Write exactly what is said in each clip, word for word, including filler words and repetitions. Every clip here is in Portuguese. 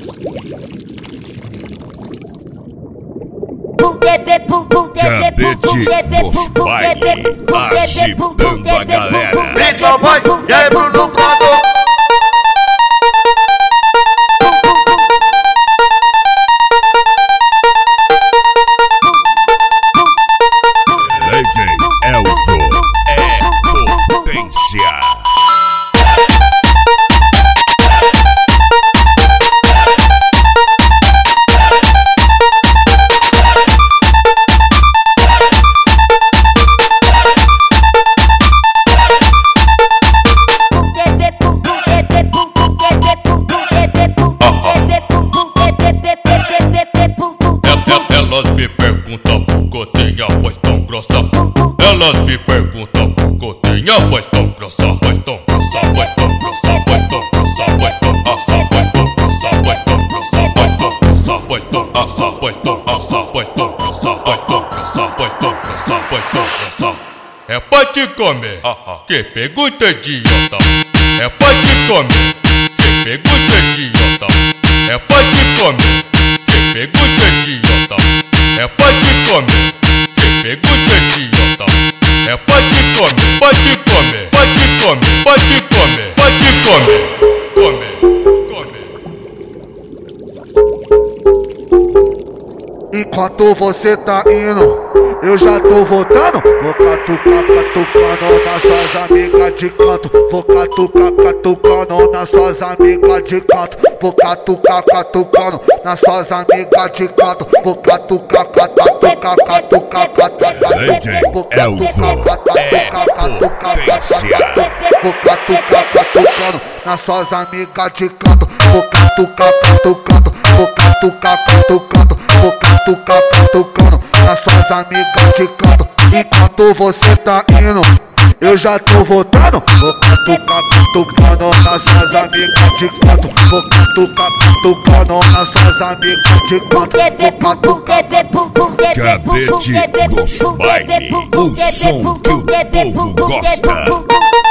Cadete dos baile, agitando a galera. Então vai, e aí Bruno Prado. D J Elzo é potência. Elas me perguntam por que eu tenho a voz tão grossa. Elas me perguntam por que eu tenho a voz tão grossa. Voz tão grossa, voz tão grossa, voz tão grossa, voz tão grossa, voz tão grossa, voz tão grossa, voz tão grossa, voz tão grossa, voz tão grossa, voz tão grossa, voz tão grossa, voz tão grossa, voz tão grossa. É pra te comer, que pergunta idiota. É pra te comer, que pergunta idiota. É pra te comer, que pergunta idiota. É pra te comer, que pergunta idiota. É pra te comer, pode comer, pode comer, pode comer, pode comer, comer, comer. Enquanto você tá indo, eu já tô voltando. Vou catucar, catucando nas suas amigas de canto. Vou catucar, catucando nas suas amigas de canto. Vou catucar, catucando nas suas amigas de canto. Vou catucar, catucar, catucar, catucar. D J Elzo é potência. Vou catucar, catucando nas suas amigas de canto. Vou catucar, catucando. Vou catucar, catucando. Vou catucar, catucando nas suas amigas de canto. Enquanto você tá indo, eu já tô voltando. Vou catucar, catucando nas suas amigas de canto. Vou catucar, catucando nas suas amigas de canto. Vou catucar. Cadete dos baile, o som que o povo gosta.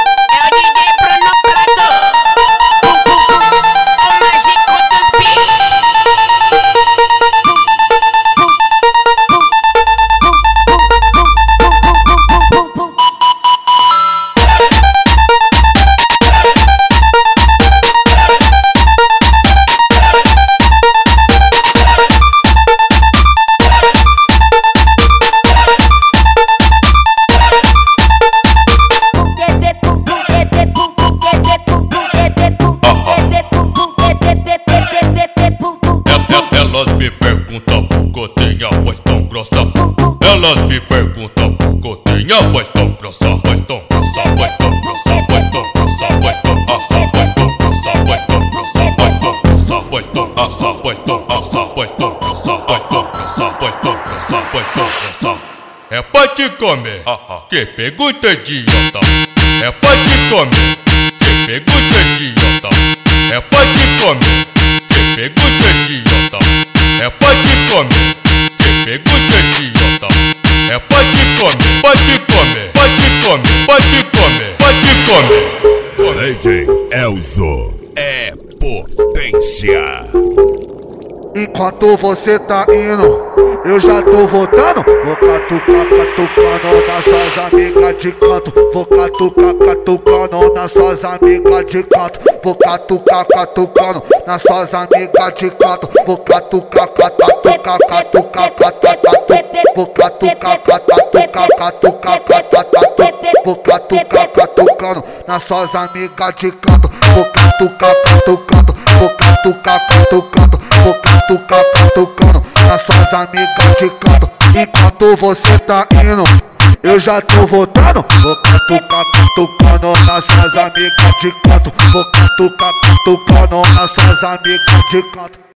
Elas me perguntam por que eu tenho a voz tão grossa. Elas me perguntam por que eu tenho a voz tão grossa. Voz tão grossa, voz tão grossa, voz tão grossa, voz tão grossa, voz tão grossa, voz tão grossa, voz tão grossa, voz tão grossa, voz tão grossa, voz tão grossa, voz tão grossa, voz tão grossa, voz tão grossa. É pra te comer, que pergunta idiota. É pra te comer, que pergunta idiota. É pra te comer, que pergunta idiota. É pra te comer, que pergunta idiota. É pra te comer, pode comer, pode comer, pode comer, pode comer. D J Elzo é potência. Enquanto você tá indo, eu já tô voltando. Vou catucar, catucando nas suas amigas de canto. Vou catucar, catucando nas suas amigas de canto. Vou catucar, catucando nas suas amigas de canto. Vou catucar, catucar, catucar, catucar. Vou catucar, catucar, catucar, catucar. Vou catucar, catucando nas suas amigas de canto. Vou catucar, catucando. Vou catucar, catucando. Vou catucar, catucando nas suas amigas de canto. Enquanto você tá indo, eu já tô voltando. Vou catucar, catucando nas suas amigas de canto. Vou catucar, catucando nas suas amigas de canto.